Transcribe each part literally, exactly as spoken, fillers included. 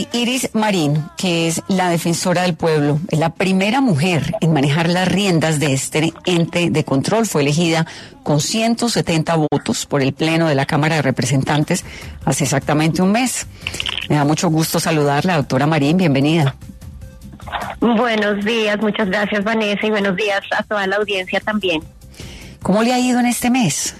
Iris Marín, que es la defensora del pueblo, es la primera mujer en manejar las riendas de este ente de control. Fue elegida con ciento setenta votos por el Pleno de la Cámara de Representantes hace exactamente un mes. Me da mucho gusto saludarla, doctora Marín, bienvenida. Buenos días, muchas gracias Vanessa, y buenos días a toda la audiencia también. ¿Cómo le ha ido en este mes?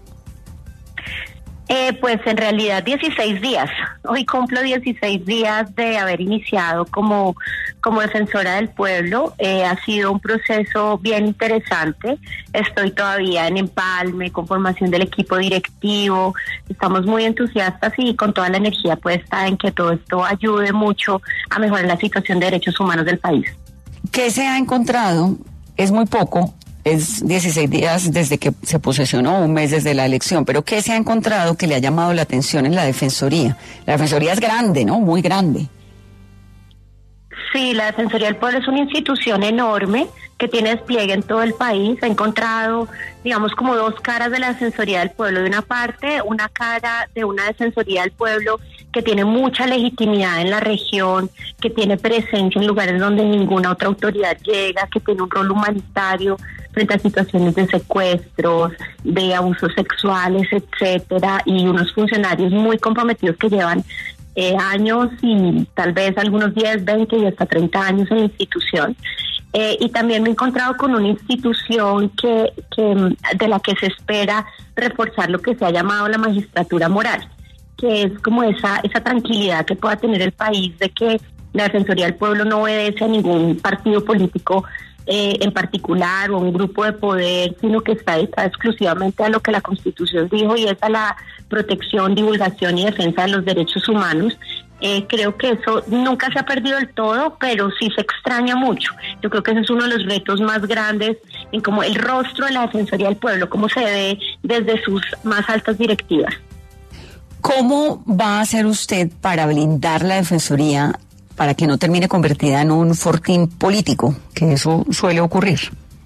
Eh, pues en realidad dieciséis días. Hoy cumplo dieciséis días de haber iniciado como, como defensora del pueblo. Eh, ha sido un proceso bien interesante. Estoy todavía en empalme, con formación del equipo directivo. Estamos muy entusiastas y con toda la energía puesta en que todo esto ayude mucho a mejorar la situación de derechos humanos del país. ¿Qué se ha encontrado? Es muy poco. Es dieciséis días desde que se posesionó, un mes desde la elección, pero ¿qué se ha encontrado que le ha llamado la atención en la Defensoría? La Defensoría es grande, ¿no? Muy grande. Sí, la Defensoría del Pueblo es una institución enorme que tiene despliegue en todo el país. Ha encontrado, digamos, como dos caras de la Defensoría del Pueblo. De una parte, una cara de una Defensoría del Pueblo que tiene mucha legitimidad en la región, que tiene presencia en lugares donde ninguna otra autoridad llega, que tiene un rol humanitario frente a situaciones de secuestros, de abusos sexuales, etcétera, y unos funcionarios muy comprometidos que llevan eh, años y tal vez algunos diez, veinte y hasta treinta años en la institución. Eh, y también me he encontrado con una institución que, que de la que se espera reforzar lo que se ha llamado la magistratura moral, que es como esa, esa tranquilidad que pueda tener el país de que la Defensoría del Pueblo no obedece a ningún partido político Eh, en particular o un grupo de poder, sino que está dedicada exclusivamente a lo que la Constitución dijo, y es a la protección, divulgación y defensa de los derechos humanos. Eh, creo que eso nunca se ha perdido del todo, pero sí se extraña mucho. Yo creo que ese es uno de los retos más grandes en como el rostro de la Defensoría del Pueblo, cómo se ve desde sus más altas directivas. ¿Cómo va a hacer usted para blindar la Defensoría para que no termine convertida en un fortín político, que eso suele ocurrir?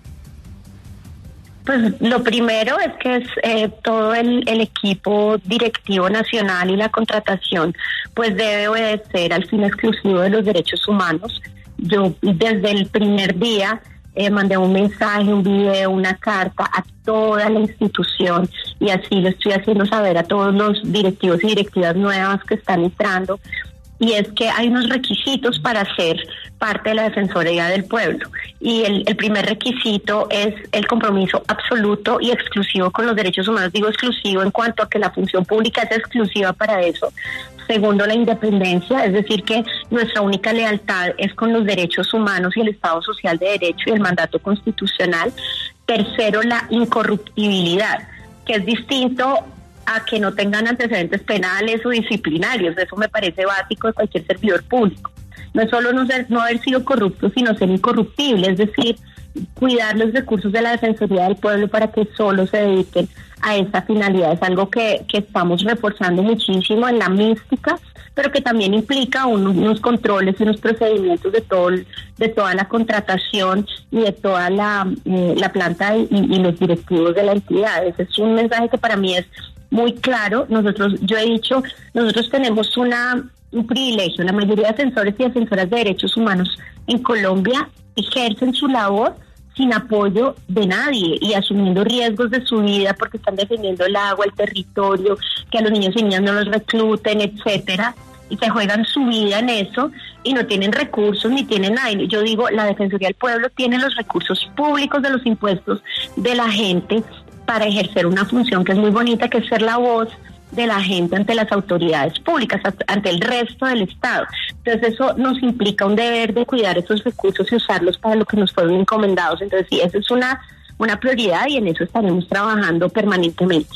Pues lo primero es que es eh, todo el, el equipo directivo nacional y la contratación pues debe obedecer al fin exclusivo de los derechos humanos. Yo desde el primer día eh, mandé un mensaje, un video, una carta a toda la institución, y así lo estoy haciendo saber a todos los directivos y directivas nuevas que están entrando. Y es que hay unos requisitos para ser parte de la Defensoría del Pueblo. Y el, el primer requisito es el compromiso absoluto y exclusivo con los derechos humanos. Digo exclusivo en cuanto a que la función pública es exclusiva para eso. Segundo, la independencia, es decir, que nuestra única lealtad es con los derechos humanos y el Estado Social de Derecho y el mandato constitucional. Tercero, la incorruptibilidad, que es distinto a que no tengan antecedentes penales o disciplinarios. Eso me parece básico de cualquier servidor público. No es solo no, ser, no haber sido corrupto, sino ser incorruptible, es decir, cuidar los recursos de la Defensoría del Pueblo para que solo se dediquen a esa finalidad. Es algo que, que estamos reforzando muchísimo en la mística, pero que también implica unos, unos controles y unos procedimientos de todo de toda la contratación y de toda la, eh, la planta y, y los directivos de la entidad. Ese es un mensaje que para mí es muy claro. Nosotros, yo he dicho, nosotros tenemos una un privilegio. La mayoría de defensores y defensoras de derechos humanos en Colombia ejercen su labor sin apoyo de nadie y asumiendo riesgos de su vida porque están defendiendo el agua, el territorio, que a los niños y niñas no los recluten, etcétera, y se juegan su vida en eso y no tienen recursos ni tienen nada. Yo digo, la Defensoría del Pueblo tiene los recursos públicos de los impuestos de la gente para ejercer una función que es muy bonita, que es ser la voz de la gente ante las autoridades públicas, ante el resto del Estado. Entonces eso nos implica un deber de cuidar esos recursos y usarlos para lo que nos fueron encomendados. Entonces sí, eso es una, una prioridad y en eso estaremos trabajando permanentemente.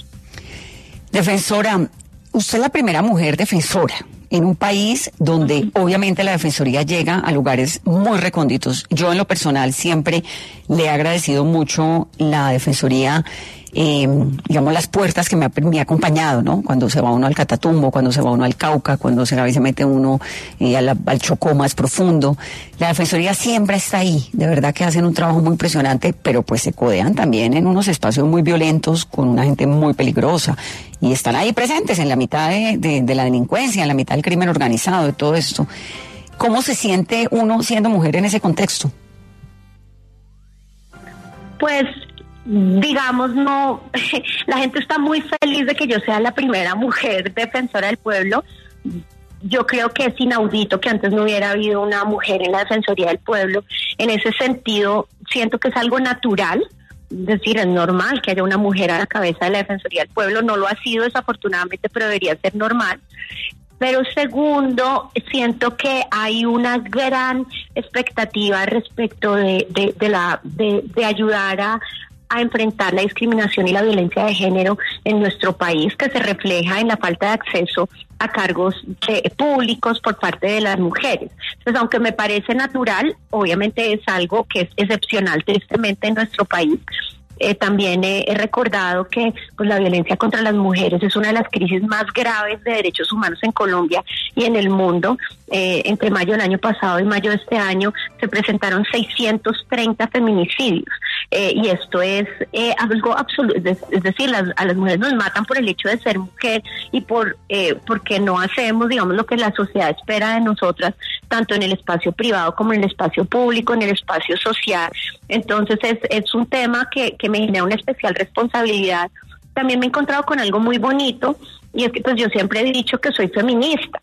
Defensora, usted es la primera mujer defensora en un país donde obviamente la Defensoría llega a lugares muy recónditos. Yo en lo personal siempre le he agradecido mucho la Defensoría eh, digamos, las puertas que me ha, me ha acompañado, ¿no? Cuando se va uno al Catatumbo, cuando se va uno al Cauca, cuando se, se mete uno eh, al, al Chocó más profundo. La Defensoría siempre está ahí, de verdad que hacen un trabajo muy impresionante, pero pues se codean también en unos espacios muy violentos con una gente muy peligrosa y están ahí presentes en la mitad de, de, de la delincuencia, en la mitad del crimen organizado, de todo esto. ¿Cómo se siente uno siendo mujer en ese contexto? Pues, digamos, no, la gente está muy feliz de que yo sea la primera mujer defensora del pueblo. Yo creo que es inaudito que antes no hubiera habido una mujer en la Defensoría del Pueblo. En ese sentido, siento que es algo natural, es decir, es normal que haya una mujer a la cabeza de la Defensoría del Pueblo. No lo ha sido, desafortunadamente, pero debería ser normal. Pero segundo, siento que hay una gran expectativa respecto de, de, de, la, de, de ayudar a, a enfrentar la discriminación y la violencia de género en nuestro país, que se refleja en la falta de acceso a cargos de, públicos por parte de las mujeres. Entonces, aunque me parece natural, obviamente es algo que es excepcional, tristemente, en nuestro país. Eh, también he, he recordado que pues, la violencia contra las mujeres es una de las crisis más graves de derechos humanos en Colombia y en el mundo. Eh, entre mayo del año pasado y mayo de este año se presentaron seiscientos treinta feminicidios. Eh, y esto es eh, algo absoluto, es, es decir, las, a las mujeres nos matan por el hecho de ser mujer y por eh, porque no hacemos, digamos, lo que la sociedad espera de nosotras, tanto en el espacio privado como en el espacio público, en el espacio social. Entonces es, es un tema que, que me genera una especial responsabilidad. También me he encontrado con algo muy bonito, y es que pues yo siempre he dicho que soy feminista.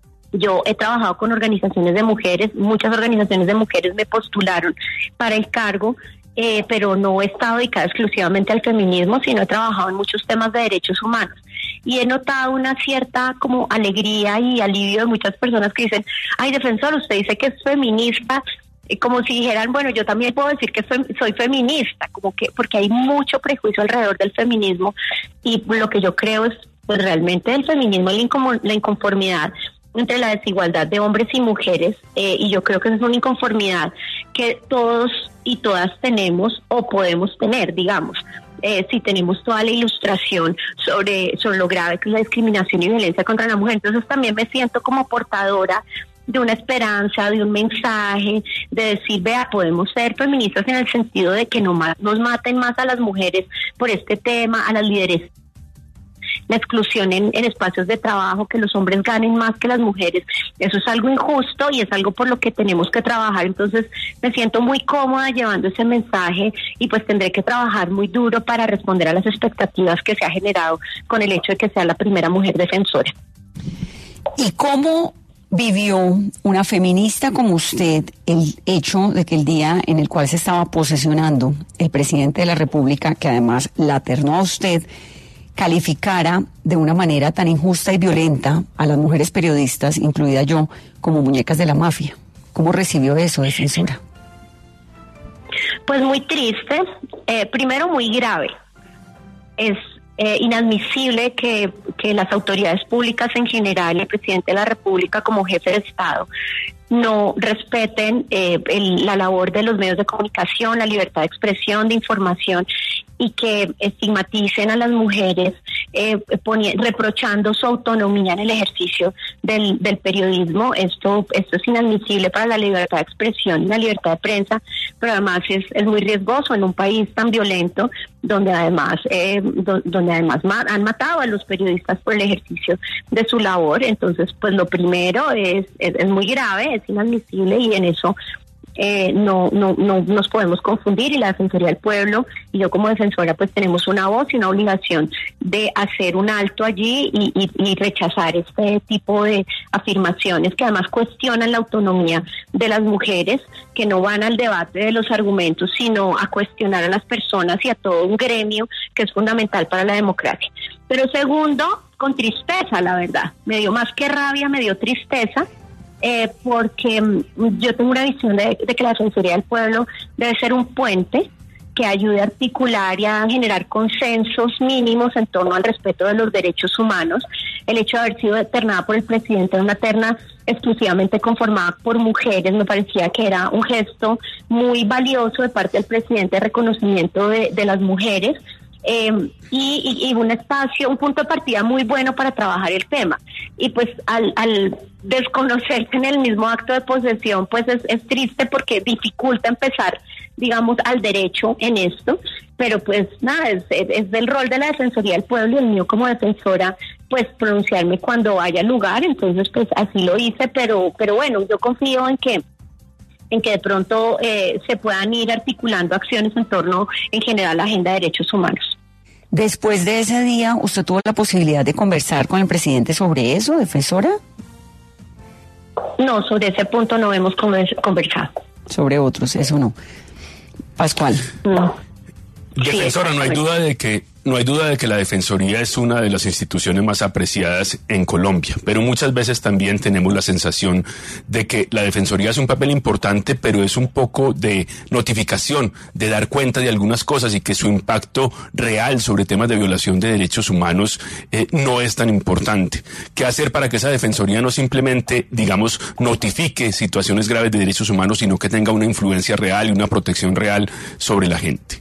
Yo he trabajado con organizaciones de mujeres, muchas organizaciones de mujeres me postularon para el cargo, eh, pero no he estado dedicada exclusivamente al feminismo, sino he trabajado en muchos temas de derechos humanos. Y he notado una cierta como alegría y alivio de muchas personas que dicen, ay, defensor, usted dice que es feminista, como si dijeran, bueno, yo también puedo decir que soy, soy feminista, como que porque hay mucho prejuicio alrededor del feminismo, y lo que yo creo es, pues realmente el feminismo es la inconformidad entre la desigualdad de hombres y mujeres, eh, y yo creo que esa es una inconformidad que todos y todas tenemos o podemos tener, digamos. Eh, si tenemos toda la ilustración sobre, sobre lo grave que es la discriminación y violencia contra la mujer. Entonces también me siento como portadora de una esperanza, de un mensaje, de decir, vea, podemos ser feministas en el sentido de que no más, nos maten más a las mujeres por este tema, a las líderes, la exclusión en, en espacios de trabajo, que los hombres ganen más que las mujeres. Eso es algo injusto y es algo por lo que tenemos que trabajar. Entonces me siento muy cómoda llevando ese mensaje, y pues tendré que trabajar muy duro para responder a las expectativas que se ha generado con el hecho de que sea la primera mujer defensora. ¿Y cómo vivió una feminista como usted el hecho de que el día en el cual se estaba posesionando el presidente de la República, que además la ternó a usted, calificara de una manera tan injusta y violenta a las mujeres periodistas, incluida yo, como muñecas de la mafia? ¿Cómo recibió eso, defensora? Pues muy triste, eh, primero muy grave. Es eh, inadmisible que, que las autoridades públicas en general, el presidente de la República como jefe de Estado, no respeten eh, el, la labor de los medios de comunicación, la libertad de expresión, de información, y que estigmaticen a las mujeres eh, poni- reprochando su autonomía en el ejercicio del, del periodismo. Esto, esto es inadmisible para la libertad de expresión y la libertad de prensa, pero además es, es muy riesgoso en un país tan violento, donde además eh, do, donde además ma- han matado a los periodistas por el ejercicio de su labor. Entonces, pues lo primero es, es, es muy grave, es inadmisible, y en eso Eh, no, no, no nos podemos confundir, y la Defensoría del Pueblo y yo como defensora pues tenemos una voz y una obligación de hacer un alto allí y, y, y rechazar este tipo de afirmaciones que además cuestionan la autonomía de las mujeres, que no van al debate de los argumentos, sino a cuestionar a las personas y a todo un gremio que es fundamental para la democracia. Pero segundo, con tristeza, la verdad, me dio más que rabia, me dio tristeza. Eh, porque mm, yo tengo una visión de, de que la Defensoría del Pueblo debe ser un puente que ayude a articular y a generar consensos mínimos en torno al respeto de los derechos humanos. El hecho de haber sido ternada por el presidente en una terna exclusivamente conformada por mujeres me parecía que era un gesto muy valioso de parte del presidente de reconocimiento de, de las mujeres. eh, y, y, y un espacio, un punto de partida muy bueno para trabajar el tema. Y pues al, al desconocerse en el mismo acto de posesión, pues es, es triste porque dificulta empezar, digamos, al derecho en esto, pero pues nada, es, es, es del rol de la Defensoría del Pueblo y el mío como defensora, pues pronunciarme cuando haya lugar, entonces pues así lo hice, pero, pero bueno, yo confío en que en que de pronto eh, se puedan ir articulando acciones en torno, en general, a la agenda de derechos humanos. Después de ese día, ¿usted tuvo la posibilidad de conversar con el presidente sobre eso, defensora? No, sobre ese punto no hemos conversado. Sobre otros, eso no. Pascual. No. Defensora, sí, no hay duda de que no hay duda de que la Defensoría es una de las instituciones más apreciadas en Colombia, pero muchas veces también tenemos la sensación de que la Defensoría hace un papel importante, pero es un poco de notificación, de dar cuenta de algunas cosas y que su impacto real sobre temas de violación de derechos humanos eh, no es tan importante. ¿Qué hacer para que esa Defensoría no simplemente, digamos, notifique situaciones graves de derechos humanos, sino que tenga una influencia real y una protección real sobre la gente?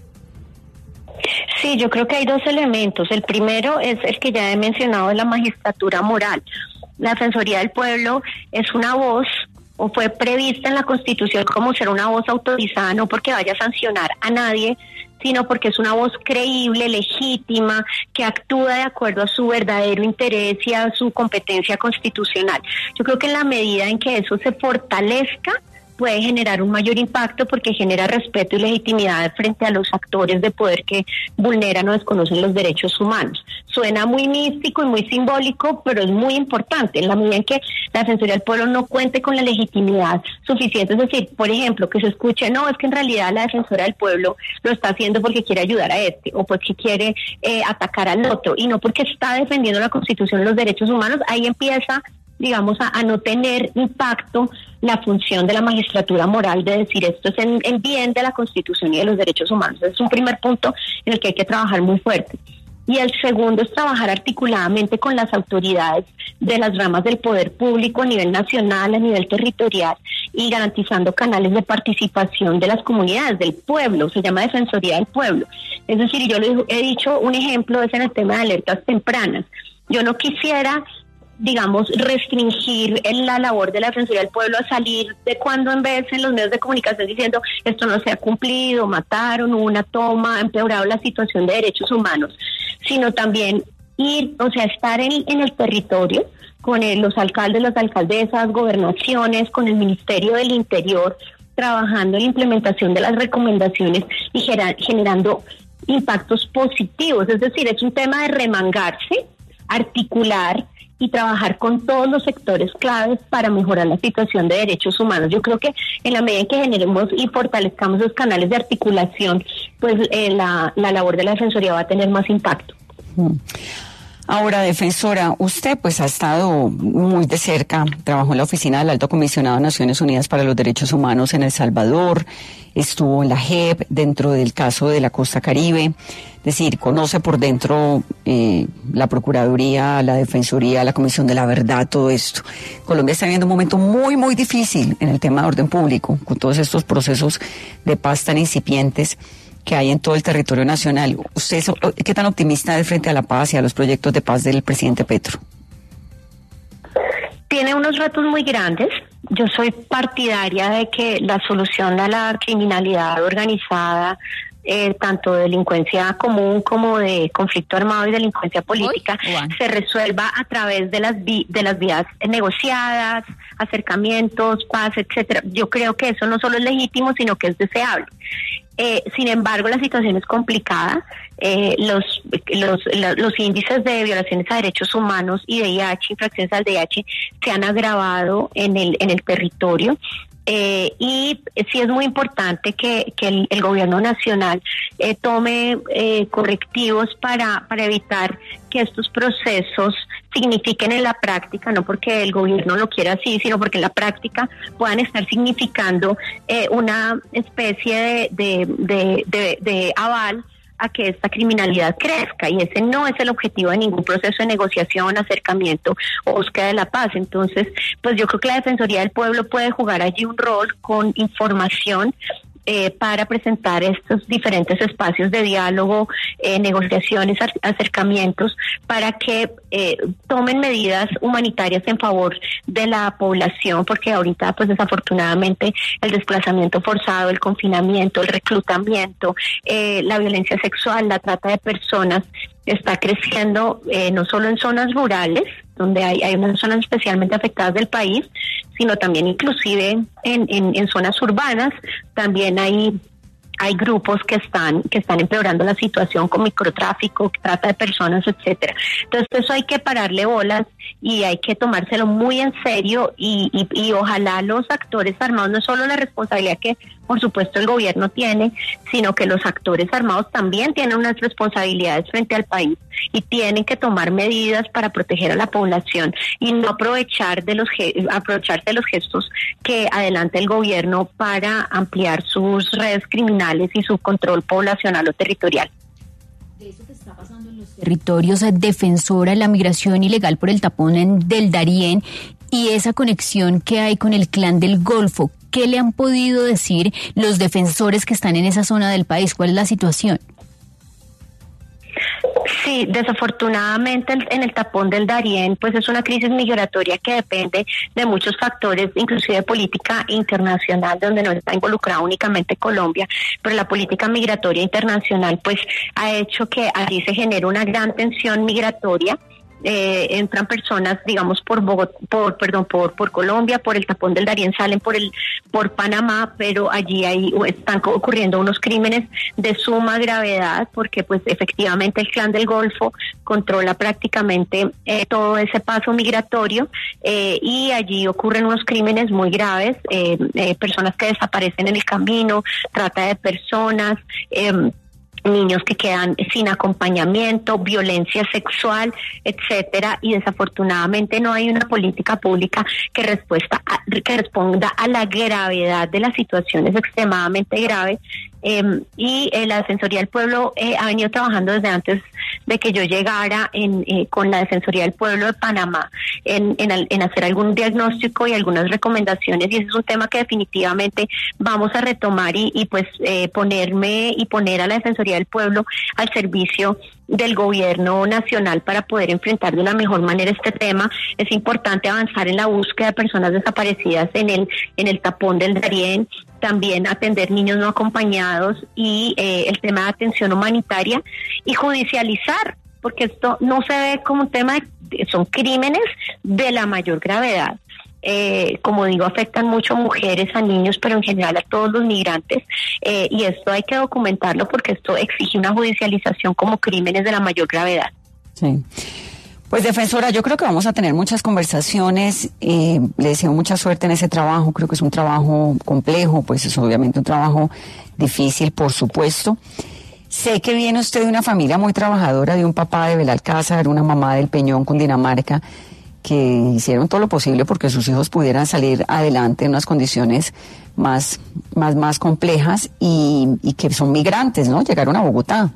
Sí, yo creo que hay dos elementos. El primero es el que ya he mencionado, de la magistratura moral. La Defensoría del Pueblo es una voz, o fue prevista en la Constitución como ser una voz autorizada, no porque vaya a sancionar a nadie, sino porque es una voz creíble, legítima, que actúa de acuerdo a su verdadero interés y a su competencia constitucional. Yo creo que en la medida en que eso se fortalezca, puede generar un mayor impacto porque genera respeto y legitimidad frente a los actores de poder que vulneran o desconocen los derechos humanos. Suena muy místico y muy simbólico, pero es muy importante en la medida en que la Defensoría del Pueblo no cuente con la legitimidad suficiente. Es decir, por ejemplo, que se escuche, no, es que en realidad la Defensora del Pueblo lo está haciendo porque quiere ayudar a este o porque quiere eh, atacar al otro y no porque está defendiendo la Constitución y los derechos humanos. Ahí empieza, digamos, a, a no tener impacto la función de la magistratura moral de decir esto es en, en bien de la Constitución y de los derechos humanos. Es un primer punto en el que hay que trabajar muy fuerte. Y el segundo es trabajar articuladamente con las autoridades de las ramas del poder público a nivel nacional, a nivel territorial, y garantizando canales de participación de las comunidades, del pueblo. Se llama Defensoría del Pueblo. Es decir, yo le he dicho, un ejemplo es en el tema de alertas tempranas. Yo no quisiera, digamos, restringir en la labor de la Defensoría del Pueblo a salir de cuando en vez en los medios de comunicación diciendo esto no se ha cumplido, mataron, hubo una toma, ha empeorado la situación de derechos humanos, sino también ir, o sea, estar en, en el territorio con el, los alcaldes, las alcaldesas, gobernaciones, con el Ministerio del Interior, trabajando en la implementación de las recomendaciones y gerar, generando impactos positivos. Es decir, es un tema de remangarse, articular y trabajar con todos los sectores claves para mejorar la situación de derechos humanos. Yo creo que en la medida en que generemos y fortalezcamos los canales de articulación, pues eh, la, la labor de la Defensoría va a tener más impacto. Ahora, defensora, usted pues ha estado muy de cerca, trabajó en la oficina del Alto Comisionado de Naciones Unidas para los Derechos Humanos en El Salvador, estuvo en la J E P dentro del caso de la Costa Caribe, es decir, conoce por dentro eh, la Procuraduría, la Defensoría, la Comisión de la Verdad, todo esto. Colombia está viviendo un momento muy, muy difícil en el tema de orden público, con todos estos procesos de paz tan incipientes que hay en todo el territorio nacional. ¿Usted qué tan optimista es frente a la paz y a los proyectos de paz del presidente Petro? Tiene unos retos muy grandes. Yo soy partidaria de que la solución a la criminalidad organizada, eh, tanto de delincuencia común como de conflicto armado y delincuencia política, Uy, se resuelva a través de las vi- de las vías negociadas, acercamientos, paz, etcétera. Yo creo que eso no solo es legítimo, sino que es deseable. Eh, sin embargo, la situación es complicada. Eh, los, los los índices de violaciones a derechos humanos y de I H, infracciones al D I H, se han agravado en el en el territorio. Eh, y sí es muy importante que, que el, el gobierno nacional eh, tome eh, correctivos para, para evitar que estos procesos signifiquen en la práctica, no porque el gobierno lo quiera así, sino porque en la práctica puedan estar significando eh, una especie de, de, de, de, de aval a que esta criminalidad crezca, y ese no es el objetivo de ningún proceso de negociación, acercamiento o búsqueda de la paz. Entonces, pues yo creo que la Defensoría del Pueblo puede jugar allí un rol con información eh, para presentar estos diferentes espacios de diálogo, eh, negociaciones, acercamientos, para que eh, tomen medidas humanitarias en favor de la población, porque ahorita pues desafortunadamente el desplazamiento forzado, el confinamiento, el reclutamiento, eh, la violencia sexual, la trata de personas está creciendo eh, no solo en zonas rurales, donde hay, hay unas zonas especialmente afectadas del país, sino también inclusive en, en, en zonas urbanas. También hay hay grupos que están que están empeorando la situación con microtráfico, trata de personas, etcétera. Entonces eso hay que pararle bolas y hay que tomárselo muy en serio y, y, y ojalá los actores armados, no solo la responsabilidad que por supuesto el gobierno tiene, sino que los actores armados también tienen unas responsabilidades frente al país y tienen que tomar medidas para proteger a la población y no aprovechar de los aprovecharse de los gestos que adelanta el gobierno para ampliar sus redes criminales y su control poblacional o territorial. De eso que está pasando en los territorios, defensora de la migración ilegal por el tapón en, del Darién y esa conexión que hay con el Clan del Golfo, ¿qué le han podido decir los defensores que están en esa zona del país? ¿Cuál es la situación? Sí, desafortunadamente en el tapón del Darién pues es una crisis migratoria que depende de muchos factores, inclusive de política internacional, donde no está involucrada únicamente Colombia, pero la política migratoria internacional pues ha hecho que allí se genere una gran tensión migratoria. Eh, entran personas, digamos, por Bogotá, por perdón, por por Colombia, por el tapón del Darién, salen por el por Panamá, pero allí hay están ocurriendo unos crímenes de suma gravedad, porque pues efectivamente el Clan del Golfo controla prácticamente eh, todo ese paso migratorio eh, y allí ocurren unos crímenes muy graves, eh, eh, personas que desaparecen en el camino, trata de personas, eh, niños que quedan sin acompañamiento, violencia sexual, etcétera, y desafortunadamente no hay una política pública que respuesta a, que responda a la gravedad de la situación, es extremadamente grave. Eh, y eh, la Defensoría del Pueblo eh, ha venido trabajando desde antes de que yo llegara en, eh, con la Defensoría del Pueblo de Panamá en, en, en hacer algún diagnóstico y algunas recomendaciones, y ese es un tema que definitivamente vamos a retomar y, y pues eh, ponerme y poner a la Defensoría del Pueblo al servicio del gobierno nacional para poder enfrentar de una mejor manera este tema. Es importante avanzar en la búsqueda de personas desaparecidas en el en el tapón del Darién, también atender niños no acompañados y eh, el tema de atención humanitaria y judicializar, porque esto no se ve como un tema de, son crímenes de la mayor gravedad. Eh, como digo, afectan mucho a mujeres, a niños, pero en general a todos los migrantes, eh, y esto hay que documentarlo porque esto exige una judicialización como crímenes de la mayor gravedad. Sí. Pues defensora, yo creo que vamos a tener muchas conversaciones, eh, le deseo mucha suerte en ese trabajo, creo que es un trabajo complejo, pues es obviamente un trabajo difícil, por supuesto. Sé que viene usted de una familia muy trabajadora, de un papá de Belalcázar, una mamá del Peñón, Cundinamarca, que hicieron todo lo posible porque sus hijos pudieran salir adelante en unas condiciones más, más, más complejas y, y que son migrantes, ¿no? Llegaron a Bogotá.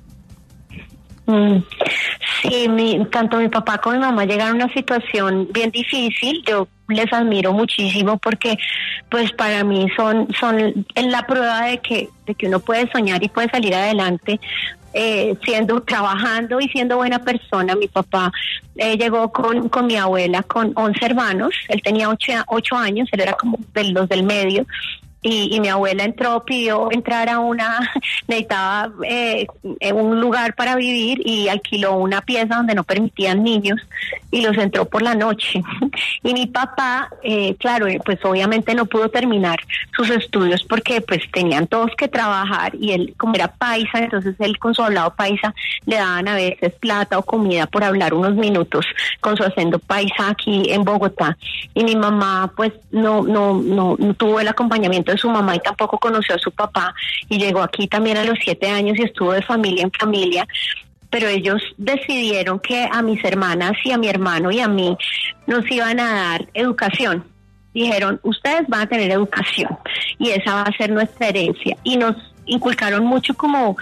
Mm, sí, mi, tanto mi papá como mi mamá llegaron a una situación bien difícil. Yo les admiro muchísimo porque, pues, para mí son, son la prueba de que, de que uno puede soñar y puede salir adelante. Eh, siendo, trabajando y siendo buena persona. Mi papá eh, llegó con, con mi abuela con once hermanos, él tenía ocho, ocho años, él era como de los del medio, y, y mi abuela entró, pidió entrar a una, necesitaba eh, un lugar para vivir y alquiló una pieza donde no permitían niños y los entró por la noche. Y mi papá, eh, claro, pues obviamente no pudo terminar sus estudios porque pues tenían todos que trabajar y él, como era paisa, entonces él con su hablado paisa le daban a veces plata o comida por hablar unos minutos con su acento paisa aquí en Bogotá. Y mi mamá pues no, no, no, no tuvo el acompañamiento de su mamá y tampoco conoció a su papá y llegó aquí también a los siete años y estuvo de familia en familia, pero ellos decidieron que a mis hermanas y a mi hermano y a mí nos iban a dar educación. Dijeron, ustedes van a tener educación y esa va a ser nuestra herencia, y nos inculcaron mucho como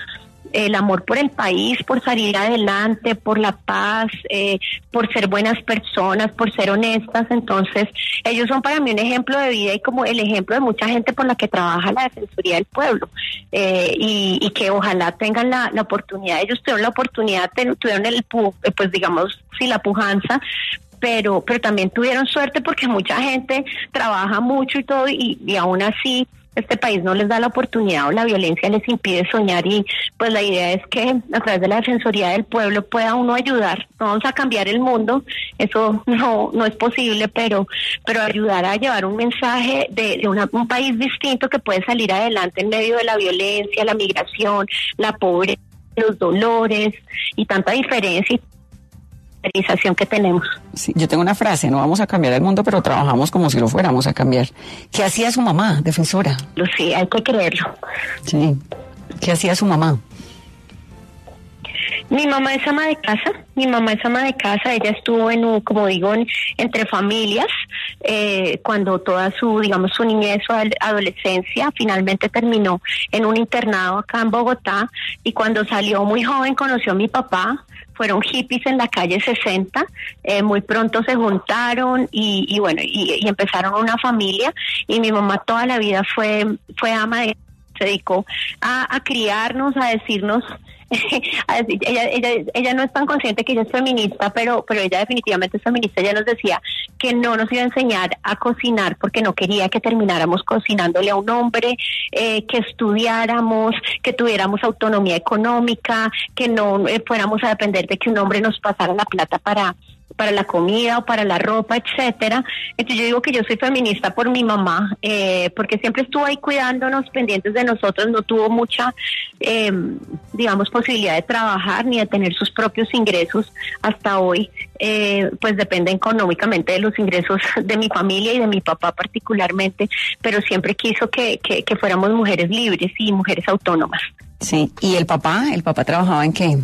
el amor por el país, por salir adelante, por la paz, eh, por ser buenas personas, por ser honestas. Entonces, ellos son para mí un ejemplo de vida y como el ejemplo de mucha gente por la que trabaja la Defensoría del Pueblo, eh, y, y que ojalá tengan la, la oportunidad. Ellos tuvieron la oportunidad, tuvieron el, pues digamos, sí, la pujanza, pero pero también tuvieron suerte porque mucha gente trabaja mucho y todo, y, y aún así este país no les da la oportunidad o la violencia les impide soñar. Y pues la idea es que a través de la Defensoría del Pueblo pueda uno ayudar. No vamos a cambiar el mundo, eso no no es posible, pero pero ayudar a llevar un mensaje de, de una, un país distinto que puede salir adelante en medio de la violencia, la migración, la pobreza, los dolores y tanta diferencia y que tenemos. Sí, yo tengo una frase: no vamos a cambiar el mundo, pero trabajamos como si lo fuéramos a cambiar. ¿Qué hacía su mamá, defensora? Sí, hay que creerlo. Sí. ¿Qué hacía su mamá? Mi mamá es ama de casa, mi mamá es ama de casa, ella estuvo en un, como digo, en, entre familias, eh, cuando toda su, digamos, su niñez o adolescencia, finalmente terminó en un internado acá en Bogotá, y cuando salió muy joven conoció a mi papá. Fueron hippies en la calle sesenta, eh, muy pronto se juntaron y, y bueno, y, y empezaron una familia, y mi mamá toda la vida fue, fue ama de, se dedicó a, a criarnos, a decirnos, a decir, ella, ella, ella no es tan consciente que ella es feminista, pero, pero ella definitivamente es feminista. Ella nos decía que no nos iba a enseñar a cocinar porque no quería que termináramos cocinándole a un hombre, eh, que estudiáramos, que tuviéramos autonomía económica, que no eh, fuéramos a depender de que un hombre nos pasara la plata para para la comida o para la ropa, etcétera. Entonces yo digo que yo soy feminista por mi mamá, eh, porque siempre estuvo ahí cuidándonos, pendientes de nosotros, no tuvo mucha, eh, digamos, posibilidad de trabajar ni de tener sus propios ingresos hasta hoy, eh, pues depende económicamente de los ingresos de mi familia y de mi papá particularmente, pero siempre quiso que, que, que fuéramos mujeres libres y mujeres autónomas. Sí, ¿y el papá? ¿El papá trabajaba en qué?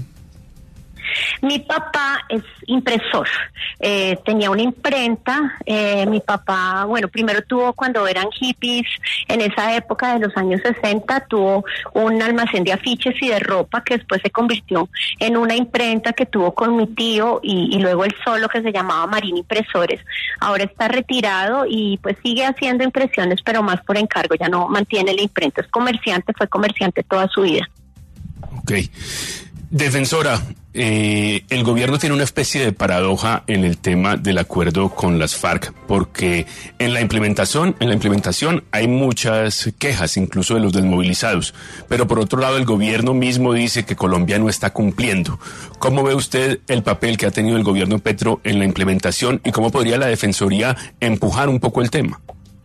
Mi papá es impresor, eh, tenía una imprenta. eh, mi papá, bueno, primero tuvo, cuando eran hippies, en esa época de los años sesenta, tuvo un almacén de afiches y de ropa que después se convirtió en una imprenta que tuvo con mi tío y, y luego él solo, que se llamaba Marín Impresores. Ahora está retirado y pues sigue haciendo impresiones, pero más por encargo, ya no mantiene la imprenta, es comerciante, fue comerciante toda su vida. Ok. Defensora, eh, el gobierno tiene una especie de paradoja en el tema del acuerdo con las FARC, porque en la implementación, en la implementación hay muchas quejas, incluso de los desmovilizados, pero por otro lado el gobierno mismo dice que Colombia no está cumpliendo. ¿Cómo ve usted el papel que ha tenido el gobierno Petro en la implementación y cómo podría la Defensoría empujar un poco el tema?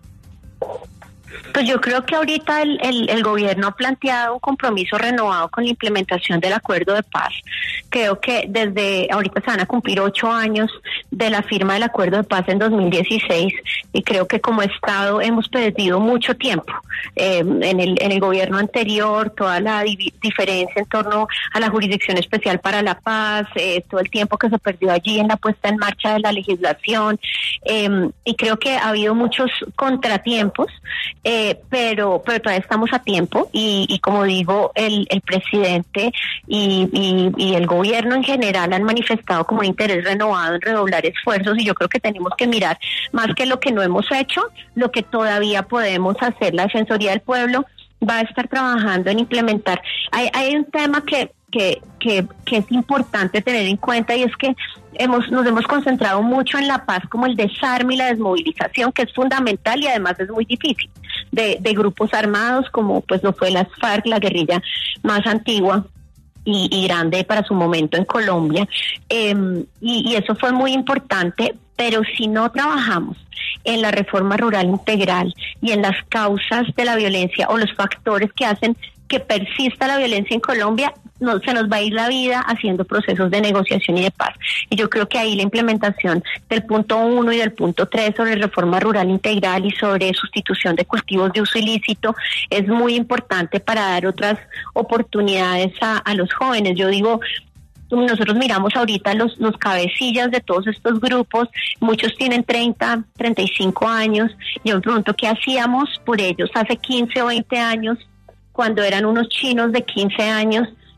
Pues yo creo que ahorita el, el, el gobierno ha planteado un compromiso renovado con la implementación del acuerdo de paz. Creo que desde ahorita se van a cumplir ocho años de la firma del acuerdo de paz en dos mil dieciséis, y creo que como Estado hemos perdido mucho tiempo. Eh, en el en el gobierno anterior, toda la di- diferencia en torno a la Jurisdicción Especial para la Paz, eh, todo el tiempo que se perdió allí en la puesta en marcha de la legislación, eh, y creo que ha habido muchos contratiempos, eh, pero pero todavía estamos a tiempo, y, y como digo, el, el presidente y, y, y el gobierno en general han manifestado como un interés renovado en redoblar esfuerzos, y yo creo que tenemos que mirar más que lo que no hemos hecho, lo que todavía podemos hacer. La Defensoría del Pueblo va a estar trabajando en implementar. Hay, hay un tema que, que, que, que es importante tener en cuenta, y es que hemos nos hemos concentrado mucho en la paz como el desarme y la desmovilización, que es fundamental y además es muy difícil, de, de grupos armados como pues lo fue las FARC, la guerrilla más antigua y, y grande para su momento en Colombia, eh, y, y eso fue muy importante. Pero si no trabajamos en la reforma rural integral y en las causas de la violencia o los factores que hacen que persista la violencia en Colombia, no, se nos va a ir la vida haciendo procesos de negociación y de paz. Y yo creo que ahí la implementación del punto uno y del punto tres sobre reforma rural integral y sobre sustitución de cultivos de uso ilícito es muy importante para dar otras oportunidades a, a los jóvenes. Yo digo, nosotros miramos ahorita los, los cabecillas de todos estos grupos, muchos tienen treinta, treinta y cinco años. Yo me pregunto qué hacíamos por ellos hace quince o veinte años, cuando eran unos chinos de quince años y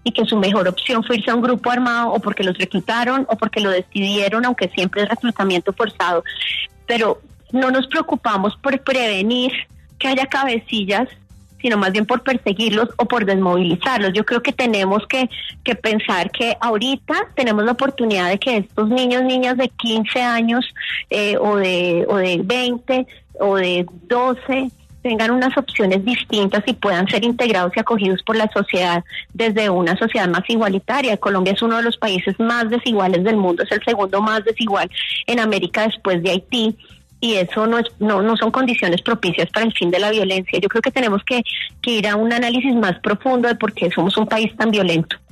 y que su mejor opción fue irse a un grupo armado, o porque los reclutaron o porque lo decidieron, aunque siempre es reclutamiento forzado. Pero no nos preocupamos por prevenir que haya cabecillas, sino más bien por perseguirlos o por desmovilizarlos. Yo creo que tenemos que, que pensar que ahorita tenemos la oportunidad de que estos niños, niñas de quince años eh, o de o de veinte o de doce tengan unas opciones distintas y puedan ser integrados y acogidos por la sociedad desde una sociedad más igualitaria. Colombia es uno de los países más desiguales del mundo, es el segundo más desigual en América después de Haití. Y eso no es no no son condiciones propicias para el fin de la violencia. Yo creo que tenemos que, que ir a un análisis más profundo de por qué somos un país tan violento.